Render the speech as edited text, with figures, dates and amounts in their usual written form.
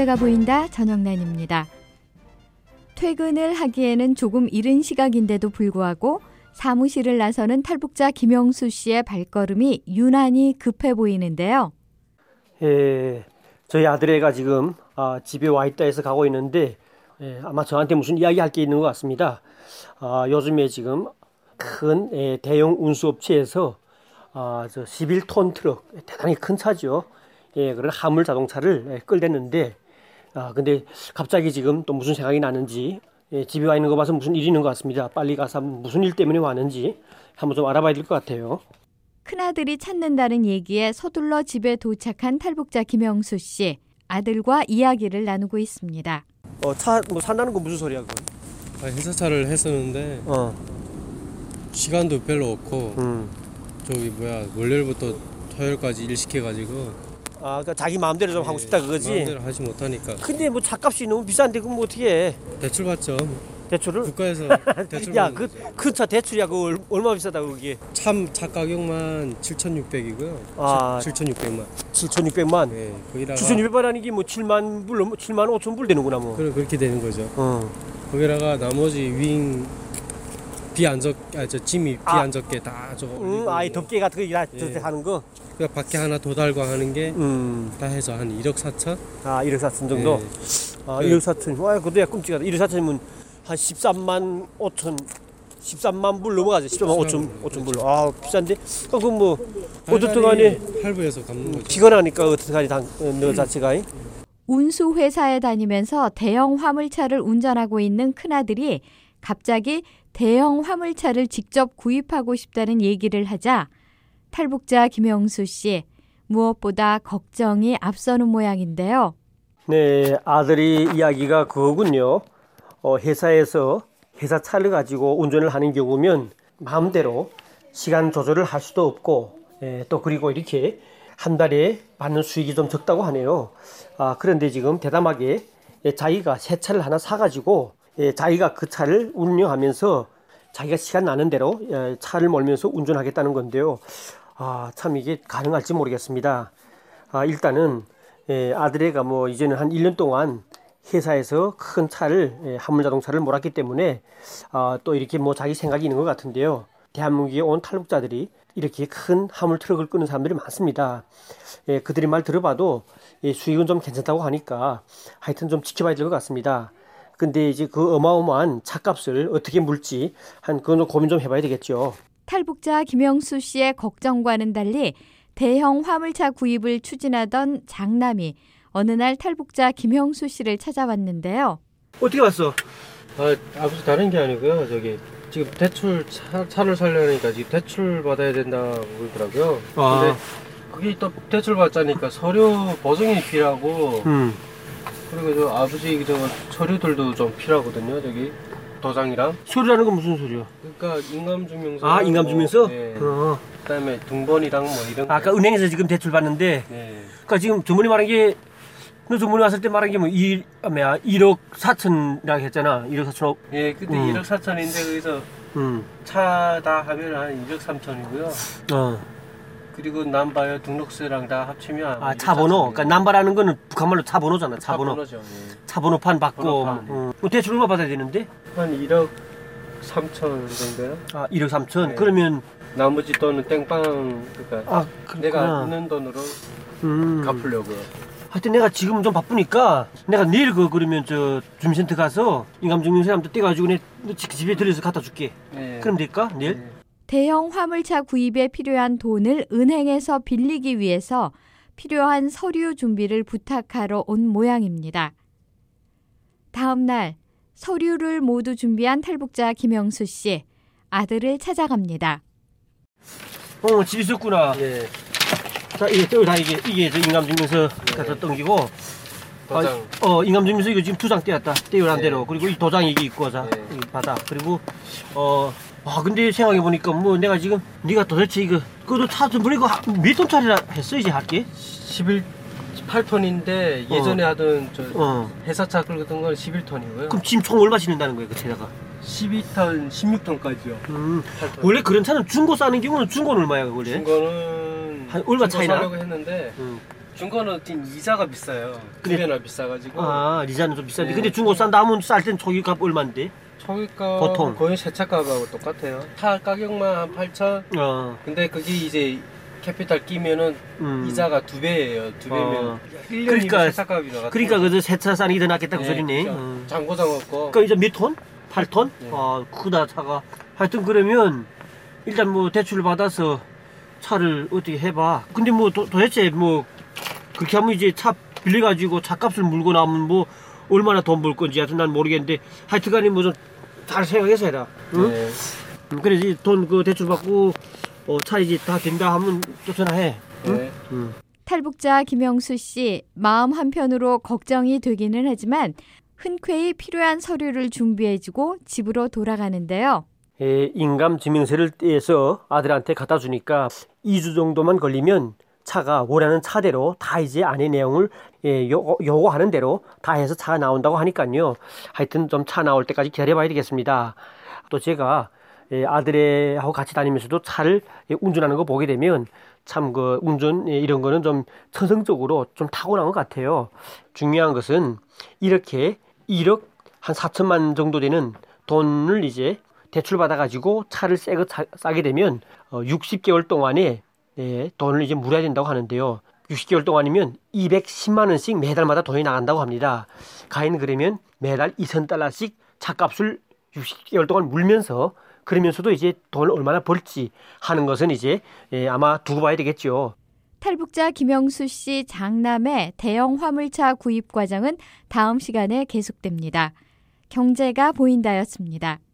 미래가 보인다. 전영란입니다. 퇴근을 하기에는 조금 이른 시각인데도 불구하고 사무실을 나서는 탈북자 김영수 씨의 발걸음이 유난히 급해 보이는데요. 저희 아들애가 지금 집에 와 있다 해서 가고 있는데 아마 저한테 무슨 이야기할 게 있는 것 같습니다. 요즘에 지금 큰 대형 운수업체에서 저 11톤 트럭, 대단히 큰 차죠. 그런 화물 자동차를 끌댔는데 근데 갑자기 지금 또 무슨 생각이 나는지 집에 와 있는 거 봐서 무슨 일이 있는 것 같습니다. 빨리 가서 무슨 일 때문에 왔는지 한번 좀 알아봐야 될 것 같아요. 큰아들이 찾는다는 얘기에 서둘러 집에 도착한 탈북자 김영수 씨. 아들과 이야기를 나누고 있습니다. 차 뭐 산다는 건 무슨 소리야 그건? 회사차를 했었는데 시간도 별로 없고 저기 월요일부터 토요일까지 일 시켜가지고 그러니까 자기 마음대로 좀 하고 싶다 그거지? 마음대로 하지 못하니까. 근데 뭐 차값이 너무 비싼데 그럼 뭐 어떻게 해? 대출 받죠. 대출을? 국가에서 대출. 야, 그 큰 차 대출이야 그거 얼마 비싸다 그게? 차 가격만 7,600이고요. 7,600만. 7,600만? 네, 거기다가 7,600만이면 이게 뭐 7만 불, 7만 5천 불 되는구나 뭐. 그렇게 되는 거죠. 거기다가 나머지 윙 짐이 비 안 적게 다 저거. 이 덮개 같은 거 다 하는 거? 그 밖에 하나 더 달고 하는 게 다 해서 한 1억 4천? 1억 4천 정도? 네. 1억 4천. 그것도 야 끔찍하다. 1억 4천이면 한 13만 5천, 13만 불 넘어가죠. 13만 5천 불. 비싼데? 그럼 뭐 어떻든 간에 할부해서 갚는 거죠. 피곤하니까 어떻든 간에 너 자체가. 운수회사에 다니면서 대형 화물차를 운전하고 있는 큰아들이 갑자기 대형 화물차를 직접 구입하고 싶다는 얘기를 하자 탈북자 김영수 씨 무엇보다 걱정이 앞서는 모양인데요. 네, 아들이 이야기가 그거군요. 회사에서 회사 차를 가지고 운전을 하는 경우면 마음대로 시간 조절을 할 수도 없고 또 그리고 이렇게 한 달에 받는 수익이 좀 적다고 하네요. 그런데 지금 대담하게 자기가 새 차를 하나 사가지고 자기가 그 차를 운영하면서 자기가 시간 나는 대로 차를 몰면서 운전하겠다는 건데요. 참 이게 가능할지 모르겠습니다. 일단은 아들애가 뭐 이제는 한 1년 동안 회사에서 큰 차를 화물 자동차를 몰았기 때문에 또 이렇게 뭐 자기 생각이 있는 것 같은데요. 대한민국에 온 탈북자들이 이렇게 큰 화물 트럭을 끄는 사람들이 많습니다. 그들의 말 들어봐도 수익은 좀 괜찮다고 하니까 하여튼 좀 지켜봐야 될 것 같습니다. 근데 이제 그 어마어마한 차값을 어떻게 물지 그건 좀 고민 좀 해봐야 되겠죠. 탈북자 김영수 씨의 걱정과는 달리 대형 화물차 구입을 추진하던 장남이 어느 날 탈북자 김영수 씨를 찾아왔는데요. 어떻게 왔어? 아버지 다른 게 아니고요. 지금 차를 살려니까 지금 대출 받아야 된다고 그러더라고요. 근데 그게 또 대출 받자니까 서류 보증이 필요하고 그리고 아버지 서류들도 좀 필요하거든요. 도장이랑. 서류라는 건 무슨 서류야? 그러니까 인감증명서. 인감증명서? 네. 그다음에 등본이랑 뭐 이런. 아까 은행에서 지금 대출 받는데. 네. 그러니까 지금 주머니 말한 게 너 주머니 왔을 때 말한 게 뭐 1억 4천이라고 했잖아. 1억 4천. 예, 그때 1억 4천인데 거기서 차 다 하면 한 1억 3천이고요. 그리고 남바요 등록세랑 다 합치면 차 번호. 그러니까 남바라는 거는 북한말로 차 번호잖아. 차 번호. 번호죠. 예. 차 번호판 받고. 대출 얼마 받아야 되는데? 한 1억 3천 정도요? 1억 3천. 네. 그러면 나머지 돈은 땡빵 그러니까 내가 있는 돈으로 갚으려고요. 하여튼 내가 지금 좀 바쁘니까 내가 내일 그러면 저 주민센터 가서 인감증명서 한번 떼가지고 내 집에 들려서 갖다 줄게. 네. 그럼 될까? 내일? 네. 대형 화물차 구입에 필요한 돈을 은행에서 빌리기 위해서 필요한 서류 준비를 부탁하러 온 모양입니다. 다음 날 서류를 모두 준비한 탈북자 김영수 씨, 아들을 찾아갑니다. 집에 있었구나. 네. 자, 이게 저 인감증명서 갖다 당기고. 도장. 인감증명서 이거 지금 2장 떼었다. 떼어란 네. 대로. 그리고 이 도장 이게 있고, 자, 네. 여기 받아. 그리고, 근데 생각해보니까 뭐 내가 지금, 네가 도대체 그것도 차 좀 보니까 몇 톤 차리라 했어, 이제 할게? 8톤인데 예전에 하던 회사차 끌던 건 11톤이고요. 그럼 지금 총 얼마 실린다는 거예요, 그 차다가? 12톤, 16톤까지요. 원래 그런 차는 중고 싸는 경우는 중고는 얼마야, 원래? 중고는 한 얼마 차이나? 사려고 했는데 중고는 이자가 비싸요. 두 배나 비싸가지고. 아, 이자는 좀 비싼데. 네. 근데 중고 싼 남은 쌀 땐 초기값 얼마인데? 초기값 보통. 거의 세차값하고 똑같아요. 차 가격만 한 8천. 근데 그게 이제 캐피탈 끼면은 이자가 2배예요. 2배면 1년이면 그러니까 세차값이 나갔다. 그러니까 그 세차 싸는 게 더 낫겠다 그 소리네. 그렇죠. 장고장 없고. 그러니까 이제 몇 톤? 8톤? 네. 아, 크다 차가. 하여튼 그러면 일단 뭐 대출을 받아서 차를 어떻게 해봐. 근데 뭐 도대체 뭐 그렇게 하면 이제 차 빌려가지고 차값을 물고 나면 뭐 얼마나 돈 벌 건지 하여튼 난 모르겠는데 하여튼간에 뭐 좀 잘 생각해서 해라. 응? 네. 그래야지 돈 그 대출 받고 차 이제 다 된다 하면 또 전화해. 네. 탈북자 김영수 씨, 마음 한편으로 걱정이 되기는 하지만 흔쾌히 필요한 서류를 준비해주고 집으로 돌아가는데요. 인감증명서를 떼서 아들한테 갖다 주니까 2주 정도만 걸리면 차가 원하는 차대로 다 이제 안의 내용을 요구하는 대로 다 해서 차가 나온다고 하니까요. 하여튼 좀 차 나올 때까지 기다려봐야 되겠습니다. 또 제가 아들하고 같이 다니면서도 차를 운전하는 거 보게 되면 참 그 운전 이런 거는 좀 천성적으로 좀 타고난 것 같아요. 중요한 것은 이렇게 1억 한 4천만 정도 되는 돈을 이제 대출 받아가지고 차를 싸게 되면 60개월 동안에 돈을 이제 물어야 된다고 하는데요. 60개월 동안이면 210만 원씩 매달마다 돈이 나간다고 합니다. 가인 그러면 매달 2,000달러씩 차값을 60개월 동안 물면서 그러면서도 이제 돈을 얼마나 벌지 하는 것은 이제 아마 두고 봐야 되겠죠. 탈북자 김영수 씨 장남의 대형 화물차 구입 과정은 다음 시간에 계속됩니다. 경제가 보인다였습니다.